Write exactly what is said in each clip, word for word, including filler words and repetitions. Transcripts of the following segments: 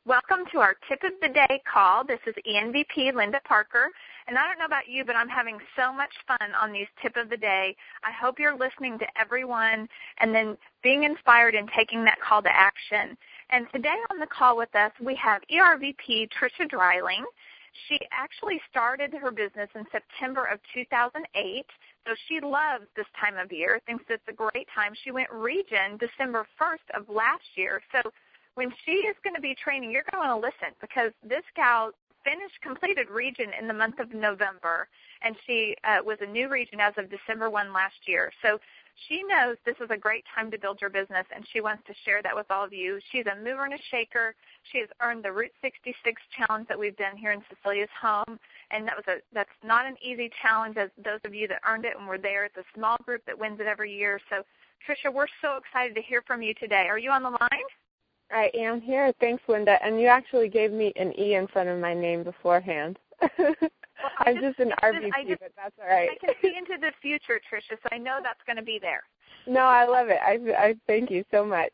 Welcome to our Tip of the Day call. This is E N V P Linda Parker, and I don't know about you, but I'm having so much fun on these Tip of the Day. I hope you're listening to everyone and then being inspired and taking that call to action. And today on the call with us, we have E R V P Tricia Dreiling. She actually started her business in September of two thousand eight, so she loves this time of year, thinks it's a great time. She went region December first of last year, so when she is going to be training, you're going to listen because this gal finished, completed region in the month of November, and she uh, was a new region as of December first last year. So she knows this is a great time to build your business, and she wants to share that with all of you. She's a mover and a shaker. She has earned the Route sixty-six challenge that we've done here in Cecilia's home, and that was a that's not an easy challenge, as those of you that earned it and were there. It's a small group that wins it every year. So, Tricia, we're so excited to hear from you today. Are you on the line? I am here. Thanks, Linda. And you actually gave me an E in front of my name beforehand. Well, I'm just, just an R V P, just, but that's all right. I can see into the future, Tricia, so I know that's going to be there. No, I love it. I, I thank you so much.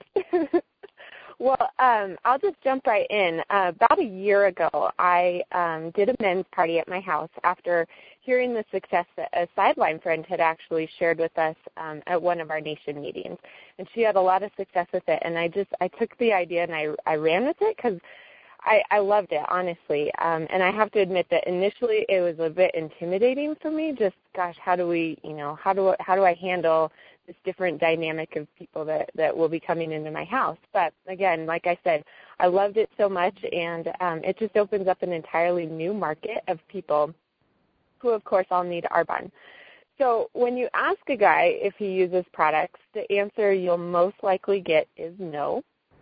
Well, um, I'll just jump right in. Uh, about a year ago, I um, did a men's party at my house after hearing the success that a sideline friend had actually shared with us um, at one of our nation meetings. And she had a lot of success with it. And I just, I took the idea and I, I ran with it because I, I loved it, honestly. Um, and I have to admit that initially it was a bit intimidating for me. Just, gosh, how do we, you know, how do, how do I handle this different dynamic of people that, that will be coming into my house? But again, like I said, I loved it so much, and um, it just opens up an entirely new market of people who, of course, all need Arbonne. So when you ask a guy if he uses products, the answer you'll most likely get is no.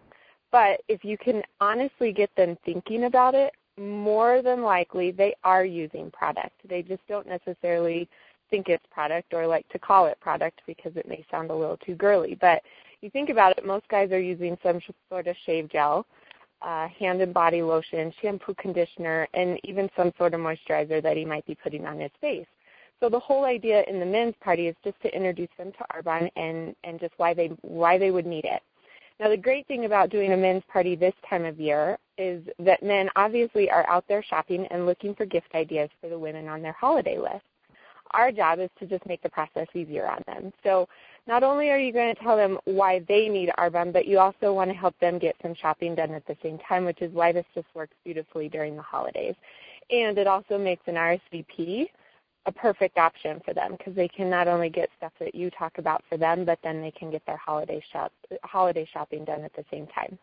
But if you can honestly get them thinking about it, more than likely they are using product. They just don't necessarily think it's product or like to call it product because it may sound a little too girly. But you think about it, most guys are using some sort of shave gel, uh, hand and body lotion, shampoo, conditioner, and even some sort of moisturizer that he might be putting on his face. So the whole idea in the men's party is just to introduce them to Arbonne and, and just why they why they would need it. Now, the great thing about doing a men's party this time of year is that men obviously are out there shopping and looking for gift ideas for the women on their holiday list. Our job is to just make the process easier on them. So not only are you going to tell them why they need Arbonne, but you also want to help them get some shopping done at the same time, which is why this just works beautifully during the holidays. And it also makes an R S V P a perfect option for them because they can not only get stuff that you talk about for them, but then they can get their holiday shop, holiday shopping done at the same time.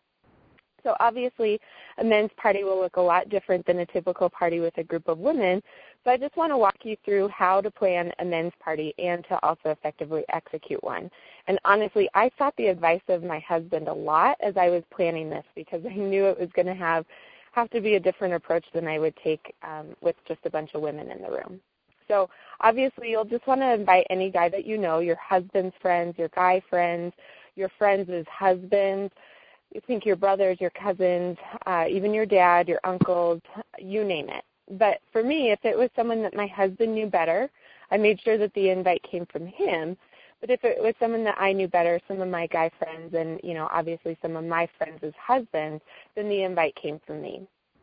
So obviously, a men's party will look a lot different than a typical party with a group of women. So I just want to walk you through how to plan a men's party and to also effectively execute one. And honestly, I sought the advice of my husband a lot as I was planning this because I knew it was going to have have to be a different approach than I would take um, with just a bunch of women in the room. So obviously, you'll just want to invite any guy that you know, your husband's friends, your guy friends, your friends' husbands. You think your brothers, your cousins, uh, even your dad, your uncles, you name it. But for me, if it was someone that my husband knew better, I made sure that the invite came from him. But if it was someone that I knew better, some of my guy friends and, you know, obviously some of my friends' husbands, then the invite came from me.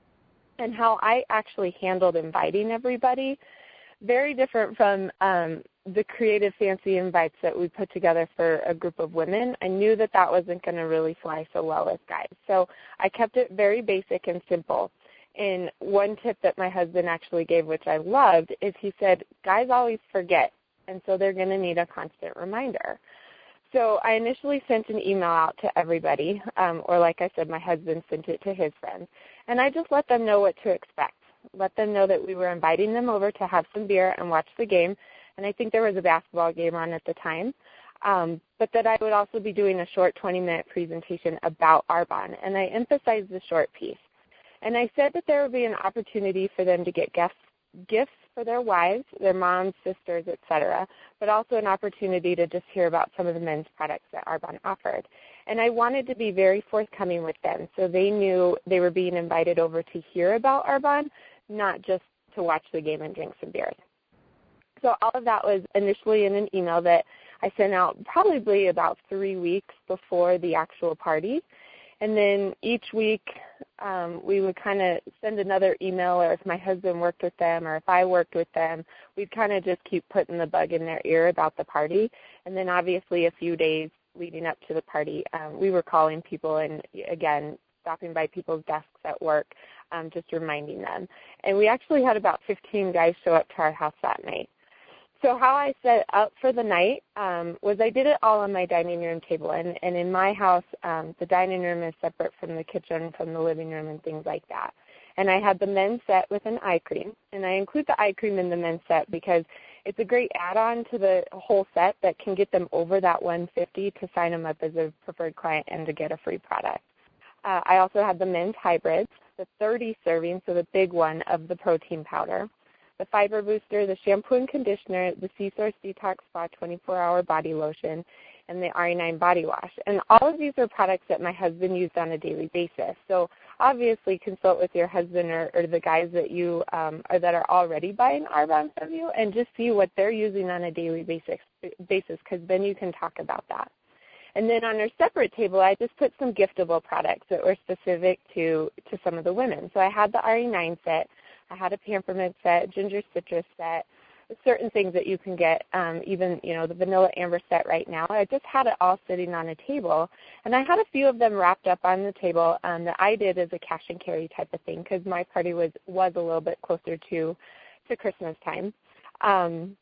And how I actually handled inviting everybody, very different from um, the creative, fancy invites that we put together for a group of women. I knew that that wasn't going to really fly so well with guys. So I kept it very basic and simple. And one tip that my husband actually gave, which I loved, is he said, guys always forget, and so they're going to need a constant reminder. So I initially sent an email out to everybody, um, or like I said, my husband sent it to his friends, and I just let them know what to expect. Let them know that we were inviting them over to have some beer and watch the game, and I think there was a basketball game on at the time, um, but that I would also be doing a short twenty-minute presentation about Arbonne, and I emphasized the short piece. And I said that there would be an opportunity for them to get gifts, gifts for their wives, their moms, sisters, et cetera, but also an opportunity to just hear about some of the men's products that Arbonne offered. And I wanted to be very forthcoming with them so they knew they were being invited over to hear about Arbonne, not just to watch the game and drink some beers. So all of that was initially in an email that I sent out probably about three weeks before the actual party. And then each week um, we would kind of send another email, or if my husband worked with them or if I worked with them, we'd kind of just keep putting the bug in their ear about the party. And then obviously a few days leading up to the party, um, we were calling people and, again, stopping by people's desks at work, um, just reminding them. And we actually had about fifteen guys show up to our house that night. So how I set up for the night um, was I did it all on my dining room table. And, and in my house, um, the dining room is separate from the kitchen, from the living room, and things like that. And I had the men's set with an eye cream. And I include the eye cream in the men's set because it's a great add-on to the whole set that can get them over that one hundred fifty dollars to sign them up as a preferred client and to get a free product. Uh, I also had the men's hybrids, the thirty servings, so the big one of the protein powder, the fiber booster, the shampoo and conditioner, the C-Source Detox Spa twenty-four hour body lotion, and the R E nine body wash. And all of these are products that my husband used on a daily basis. So obviously consult with your husband or, or the guys that you um, or that are already buying Arbonne from you and just see what they're using on a daily basis, basis, because then you can talk about that. And then on our separate table, I just put some giftable products that were specific to, to some of the women. So I had the R E nine set, I had a Pampermint set, Ginger Citrus set, certain things that you can get, um, even, you know, the Vanilla Amber set right now. I just had it all sitting on a table. And I had a few of them wrapped up on the table um, that I did as a cash and carry type of thing because my party was, was a little bit closer to, to Christmas time. Um,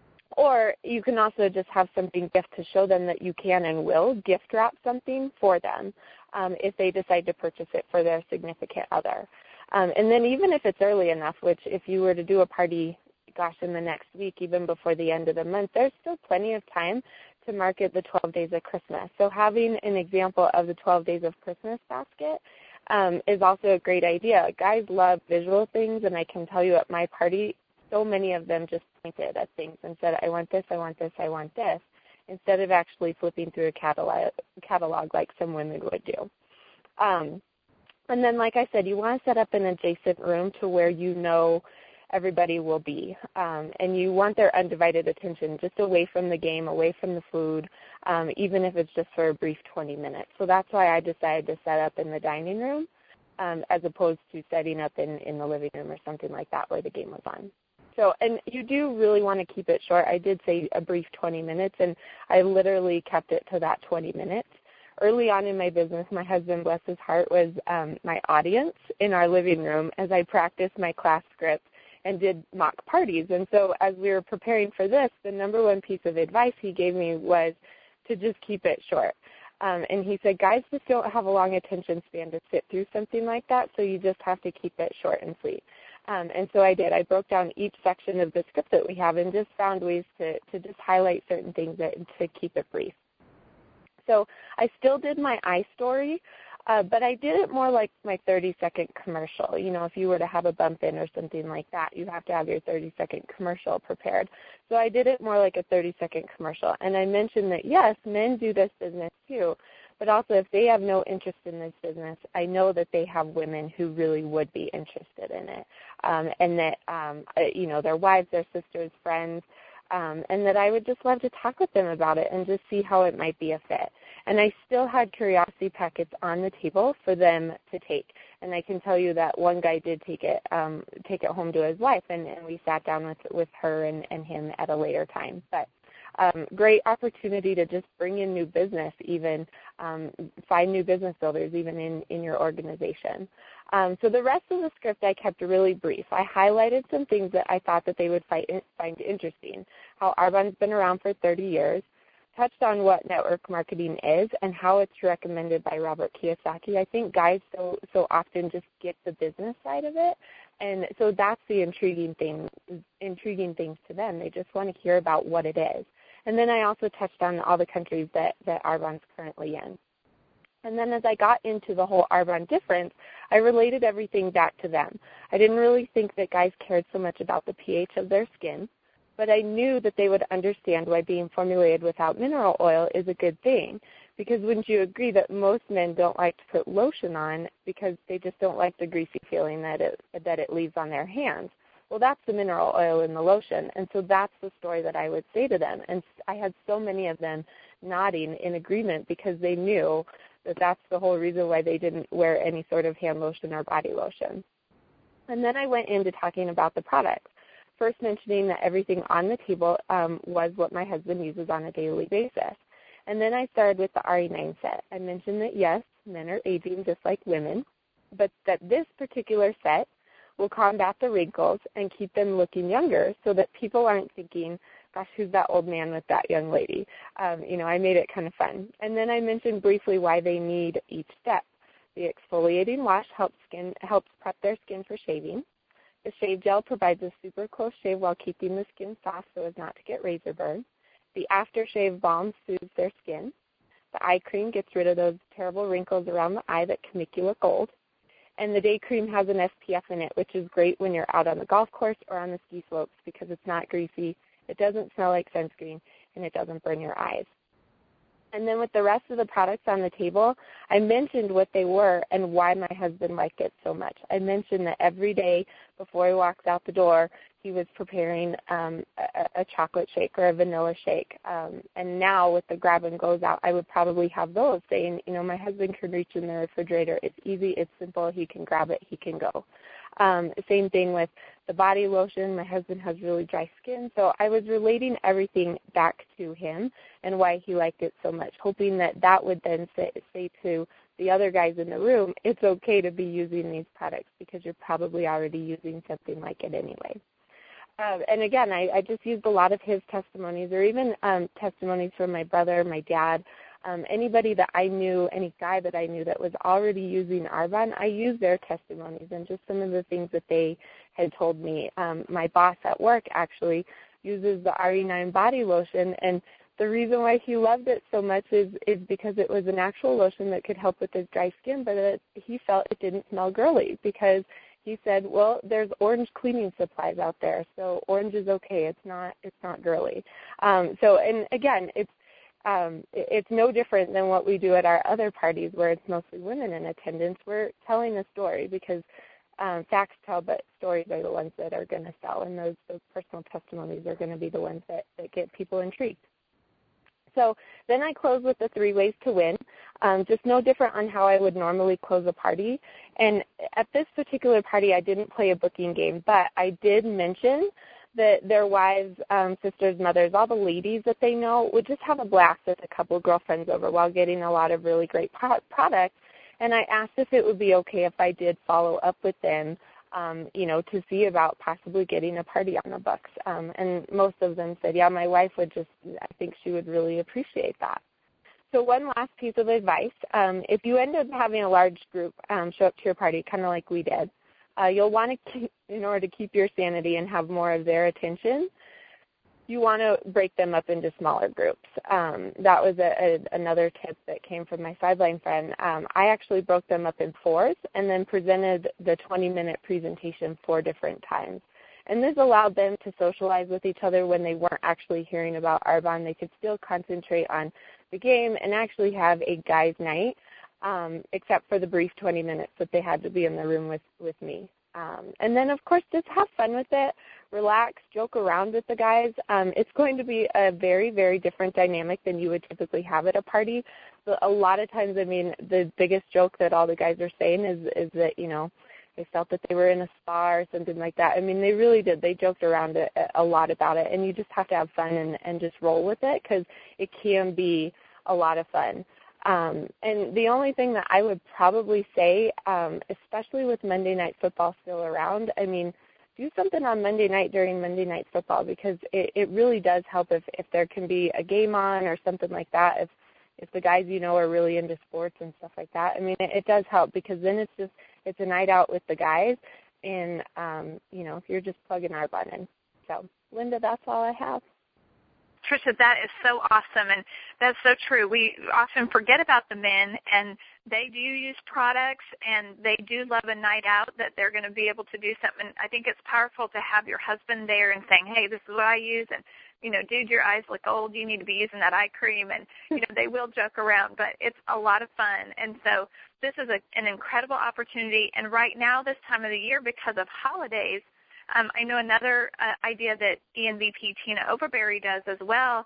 Or you can also just have something gift to show them that you can and will gift wrap something for them um, if they decide to purchase it for their significant other. Um, and then even if it's early enough, which if you were to do a party, gosh, in the next week, even before the end of the month, there's still plenty of time to market the twelve days of Christmas. So having an example of the twelve days of Christmas basket um, is also a great idea. Guys love visual things, and I can tell you at my party, so many of them just pointed at things and said, I want this, I want this, I want this, instead of actually flipping through a catalog, catalog like some women would do. Um, and then, like I said, you want to set up an adjacent room to where you know everybody will be, um, and you want their undivided attention just away from the game, away from the food, um, even if it's just for a brief twenty minutes. So that's why I decided to set up in the dining room um, as opposed to setting up in, in the living room or something like that where the game was on. So, and you do really want to keep it short. I did say a brief twenty minutes, and I literally kept it to that twenty minutes. Early on in my business, my husband, bless his heart, was um, my audience in our living room as I practiced my class script and did mock parties. And so as we were preparing for this, the number one piece of advice he gave me was to just keep it short. Um, and he said, guys just don't have a long attention span to sit through something like that, so you just have to keep it short and sweet. Um, and so I did. I broke down each section of the script that we have and just found ways to, to just highlight certain things that, to keep it brief. So I still did my iStory, uh, but I did it more like my thirty-second commercial. You know, if you were to have a bump in or something like that, you have to have your thirty-second commercial prepared. So I did it more like a thirty-second commercial. And I mentioned that, yes, men do this business too, but also if they have no interest in this business, I know that they have women who really would be interested in it, um, and that, um, you know, their wives, their sisters, friends, um, and that I would just love to talk with them about it and just see how it might be a fit. And I still had curiosity packets on the table for them to take. And I can tell you that one guy did take it um, take it home to his wife, and, and we sat down with, with her and, and him at a later time. But Um, great opportunity to just bring in new business, even um, find new business builders, even in, in your organization. Um, so the rest of the script I kept really brief. I highlighted some things that I thought that they would find, find interesting, how Arbonne's been around for thirty years, touched on what network marketing is and how it's recommended by Robert Kiyosaki. I think guys so, so often just get the business side of it, and so that's the intriguing thing, intriguing things to them. They just want to hear about what it is. And then I also touched on all the countries that, that Arbonne's currently in. And then as I got into the whole Arbonne difference, I related everything back to them. I didn't really think that guys cared so much about the pH of their skin, but I knew that they would understand why being formulated without mineral oil is a good thing. Because wouldn't you agree that most men don't like to put lotion on because they just don't like the greasy feeling that it, that it leaves on their hands? Well, that's the mineral oil in the lotion, and so that's the story that I would say to them. And I had so many of them nodding in agreement because they knew that that's the whole reason why they didn't wear any sort of hand lotion or body lotion. And then I went into talking about the products, first mentioning that everything on the table um, was what my husband uses on a daily basis. And then I started with the R E nine set. I mentioned that, yes, men are aging just like women, but that this particular set will combat the wrinkles and keep them looking younger so that people aren't thinking, gosh, who's that old man with that young lady? Um, you know, I made it kind of fun. And then I mentioned briefly why they need each step. The exfoliating wash helps skin helps prep their skin for shaving. The shave gel provides a super close shave while keeping the skin soft so as not to get razor burn. The aftershave balm soothes their skin. The eye cream gets rid of those terrible wrinkles around the eye that can make you look old. And the day cream has an S P F in it, which is great when you're out on the golf course or on the ski slopes because it's not greasy, it doesn't smell like sunscreen, and it doesn't burn your eyes. And then with the rest of the products on the table, I mentioned what they were and why my husband liked it so much. I mentioned that every day before he walks out the door, he was preparing um, a, a chocolate shake or a vanilla shake. Um, and now with the grab and goes out, I would probably have those saying, you know, my husband can reach in the refrigerator. It's easy. It's simple. He can grab it. He can go. Um, same thing with the body lotion. My husband has really dry skin. So I was relating everything back to him and why he liked it so much, hoping that that would then say, say to the other guys in the room, it's okay to be using these products because you're probably already using something like it anyway. Uh, and again, I, I just used a lot of his testimonies or even um, testimonies from my brother, my dad, um, anybody that I knew, any guy that I knew that was already using Arbonne, I used their testimonies and just some of the things that they had told me. Um, my boss at work actually uses the R E nine body lotion, and the reason why he loved it so much is, is because it was an actual lotion that could help with his dry skin, but it, he felt it didn't smell girly because he said, well, there's orange cleaning supplies out there, so orange is okay. It's not it's not girly. Um, so, and again, it's um, it's no different than what we do at our other parties where it's mostly women in attendance. We're telling a story because um, facts tell, but stories are the ones that are going to sell, and those, those personal testimonies are going to be the ones that, that get people intrigued. So then I close with the three ways to win, um, just no different on how I would normally close a party. And at this particular party, I didn't play a booking game, but I did mention that their wives, um, sisters, mothers, all the ladies that they know would just have a blast with a couple girlfriends over while getting a lot of really great pro- products. And I asked if it would be okay if I did follow up with them Um, you know, to see about possibly getting a party on the books. Um, and most of them said, yeah, my wife would just, I think she would really appreciate that. So one last piece of advice, um, if you end up having a large group um, show up to your party, kind of like we did, uh, you'll want to, keep, in order to keep your sanity and have more of their attention, you want to break them up into smaller groups. Um, that was a, a, another tip that came from my sideline friend. Um, I actually broke them up in fours and then presented the twenty-minute presentation four different times. And this allowed them to socialize with each other when they weren't actually hearing about Arbonne. They could still concentrate on the game and actually have a guys' night, um, except for the brief twenty minutes that they had to be in the room with, with me. Um, and then, of course, just have fun with it, relax, joke around with the guys. Um, it's going to be a very, very different dynamic than you would typically have at a party. But a lot of times, I mean, the biggest joke that all the guys are saying is, is that, you know, they felt that they were in a spa or something like that. I mean, they really did. They joked around it, a lot about it, and you just have to have fun and, and just roll with it because it can be a lot of fun. Um, and the only thing that I would probably say, um, especially with Monday Night Football still around, I mean, do something on Monday night during Monday Night Football because it, it really does help if, if there can be a game on or something like that. If if the guys you know are really into sports and stuff like that, I mean, it, it does help because then it's just it's a night out with the guys, and um, you know, you're just plugging Arbonne in. So, Linda, that's all I have. Tricia, that is so awesome, and that's so true. We often forget about the men, and they do use products, and they do love a night out that they're going to be able to do something. I think it's powerful to have your husband there and saying, hey, this is what I use, and, you know, dude, your eyes look old. You need to be using that eye cream, and, you know, they will joke around, but it's a lot of fun. And so this is a, an incredible opportunity, and right now, this time of the year, because of holidays, Um, I know another uh, idea that E N V P Tina Overberry does as well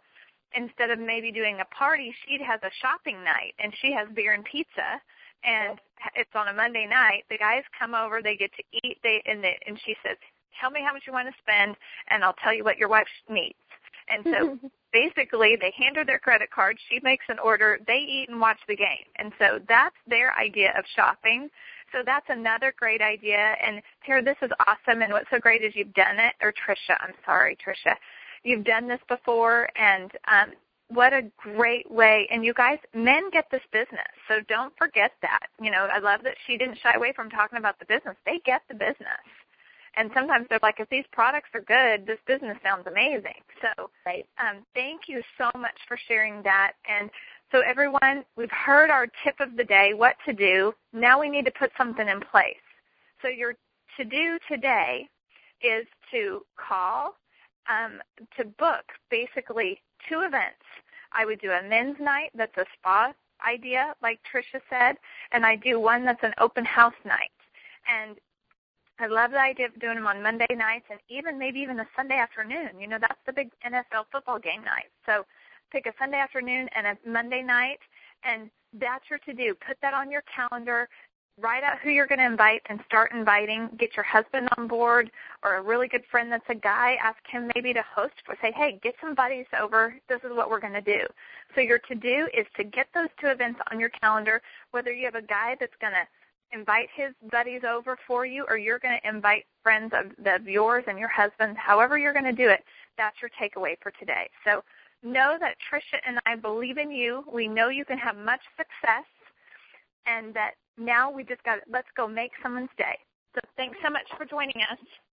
instead of maybe doing a party, she has a shopping night, and she has beer and pizza, and it's on a Monday night. The guys come over, they get to eat, they and, they, and she says, tell me how much you want to spend, and I'll tell you what your wife needs. And so basically they hand her their credit card, she makes an order, they eat and watch the game. And so that's their idea of shopping. So that's another great idea. And Tara, this is awesome, and what's so great is you've done it, or Tricia, I'm sorry, Tricia. You've done this before, and um, what a great way. And you guys, men get this business, so don't forget that. You know, I love that she didn't shy away from talking about the business. They get the business. And sometimes they're like, if these products are good, this business sounds amazing. So right. um, thank you so much for sharing that. And so everyone, we've heard our tip of the day, what to do. Now we need to put something in place. So your to-do today is to call, um, to book basically two events. I would do a men's night that's a spa idea, like Tricia said, and I do one that's an open house night. And I love the idea of doing them on Monday nights and even maybe even a Sunday afternoon. You know, that's the big N F L football game night. So pick a Sunday afternoon and a Monday night, and that's your to-do. Put that on your calendar. Write out who you're going to invite and start inviting. Get your husband on board or a really good friend that's a guy. Ask him maybe to host or say, hey, get some buddies over. This is what we're going to do. So your to-do is to get those two events on your calendar, whether you have a guy that's going to invite his buddies over for you or you're going to invite friends of, of yours and your husband. However you're going to do it, that's your takeaway for today. So know that Tricia and I believe in you. We know you can have much success, and that now we just got to, let's go make someone's day. So thanks so much for joining us.